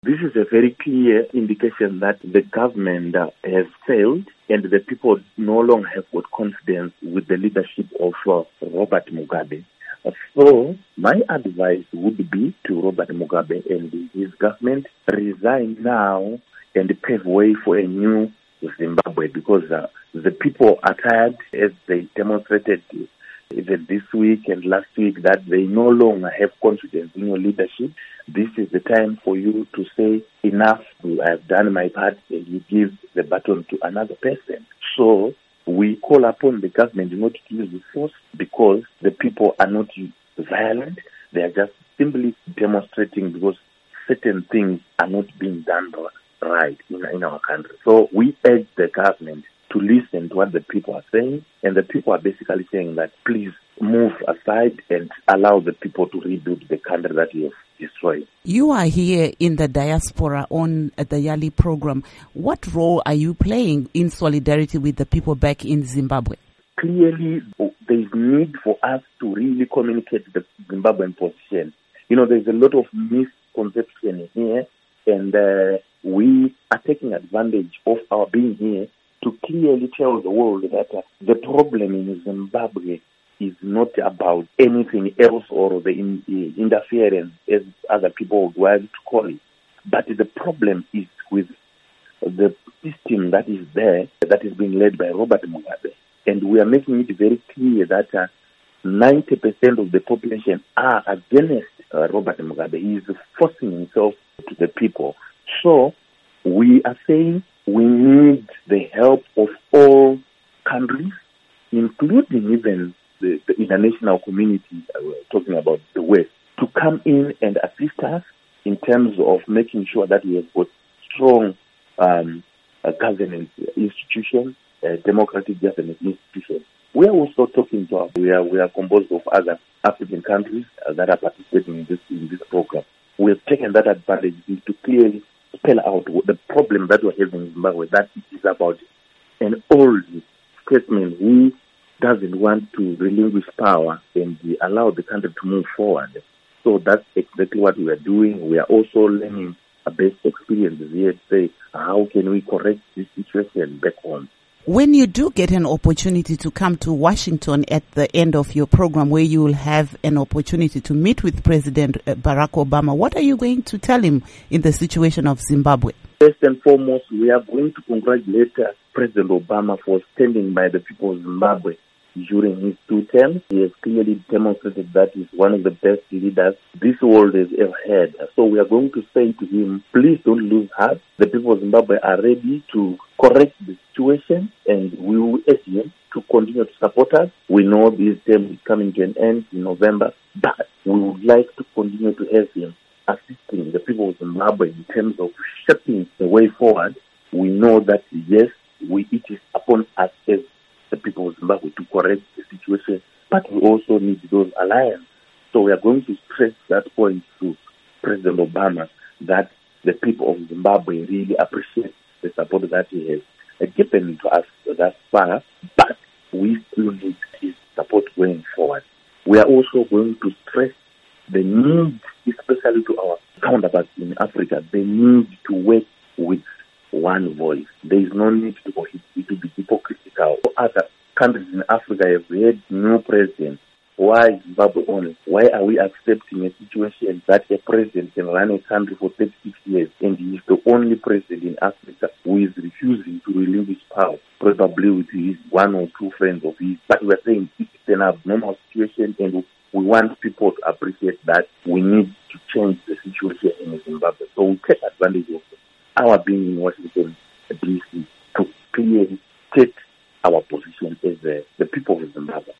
This is a very clear indication that the government has failed and the people no longer have got confidence with the leadership of Robert Mugabe. So my advice would be to Robert Mugabe and his government, resign now and pave way for a new Zimbabwe, because the people are tired, as they demonstrated even this week and last week, that they no longer have confidence in your leadership. This is the time for you to say, enough, I have done my part, and you give the baton to another person. So we call upon the government not to use the force, because the people are not violent. They are just simply demonstrating because certain things are not being done right in our country. So we urge the government to listen to what the people are saying, and the people are basically saying that please move aside and allow the people to rebuild the country that you have destroyed. You are here in the diaspora on the Yali program. What role are you playing in solidarity with the people back in Zimbabwe? Clearly, there is need for us to really communicate the Zimbabwean position. There's a lot of misconception here, and we are taking advantage of our being here to clearly tell the world that the problem in Zimbabwe is not about anything else or the interference, as other people would like to call it. But the problem is with the system that is there, that is being led by Robert Mugabe. And we are making it very clear that 90% of the population are against Robert Mugabe. He is forcing himself to the people. So we are saying we need the help of all countries, including even the international community, talking about the West, to come in and assist us in terms of making sure that we have got strong governance institutions, democratic governance institutions. We are also talking to we are composed of other African countries that are participating in this program. We have taken that advantage to clearly spell out the problem that we're having in Zimbabwe, that it is about an old statesman who doesn't want to relinquish power and allow the country to move forward. So that's exactly what we are doing. We are also learning a best experiences here to say, how can we correct this situation back home? When you do get an opportunity to come to Washington at the end of your program, where you will have an opportunity to meet with President Barack Obama, what are you going to tell him in the situation of Zimbabwe? First and foremost, we are going to congratulate President Obama for standing by the people of Zimbabwe during his 2 terms. He has clearly demonstrated that he's one of the best leaders this world has ever had. So we are going to say to him, please don't lose heart. The people of Zimbabwe are ready to correct the situation, and we will ask him to continue to support us. We know this term is coming to an end in November, but we would like to continue to have him assisting the people of Zimbabwe in terms of shaping the way forward. We know that, yes, it is upon us as the people of Zimbabwe to correct the situation, but we also need those alliances. So we are going to stress that point to President Obama, that the people of Zimbabwe really appreciate the support that he has given to us thus far, but we still need his support going forward. We are also going to stress the need, especially to our counterparts in Africa, the need to work with one voice. There is no need to be hypocritical. Other countries in Africa have had new presidents. Why Zimbabwe only? Why are we accepting a situation that a president can run a country for 36 years and he is the only president in Africa who is refusing to relinquish power, probably with his 1 or 2 friends of his? But we are saying it's an abnormal situation, and we want people to appreciate that we need to change the situation in Zimbabwe. So we take advantage of our being in Washington, D.C., to clearly state our position as the people of Zimbabwe.